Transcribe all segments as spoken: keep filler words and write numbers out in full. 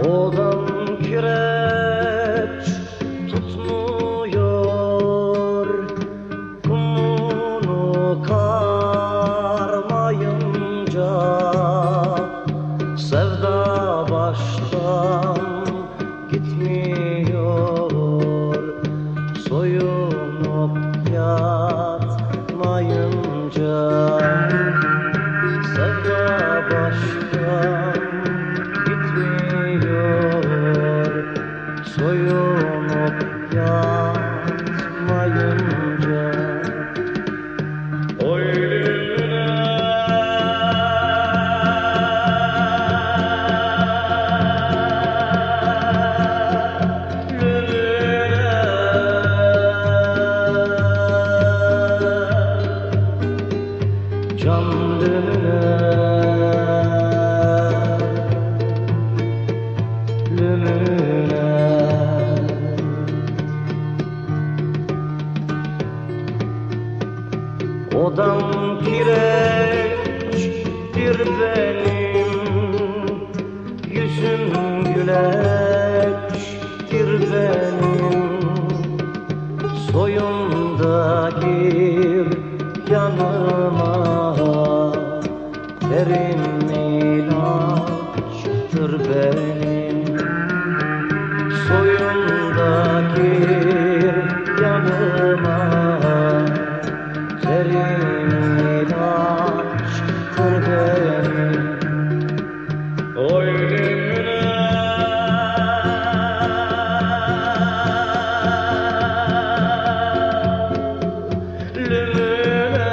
Odam kireç tutmuyor, kumunu karmayınca sevda baştan gitmiyor, soyunup yatmayınca sevda baştan soyunup yatmayınca. Oy lümüne, lümüne, can lümüne, lümüne. Odam kireçtir benim, yüzüm güleçtir benim. Soyunda gir yanıma, derin ilaçtır benim. Soyunda gir yanıma, derin ilaçtır benim. Oy lümüne, lümüne,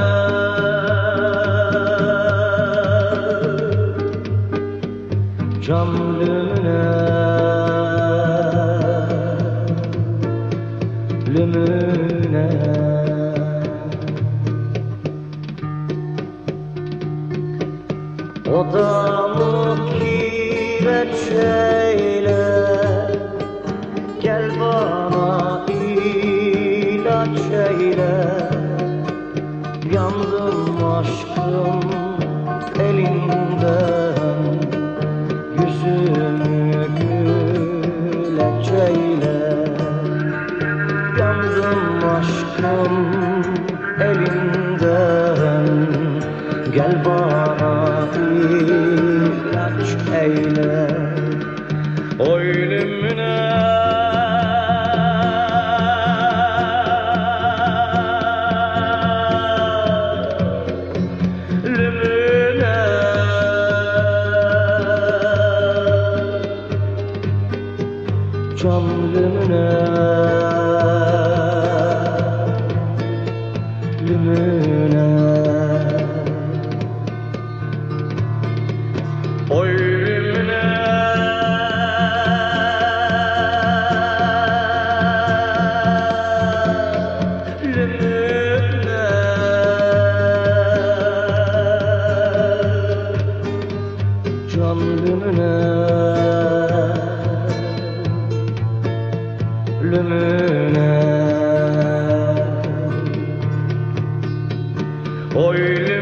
can lümüne, lümüne. Odamı kireç eyle, gel bana ilaç eyle. Yandım aşkım elinden, yüzümü güleç eyle. Yandım aşkım elinden, gel bana ilaç eyle. Oy lümüne, lümüne, can lümüne, lümüne. Oy lümüne, lümüne, can lümüne, lümüne. Oy lümüne.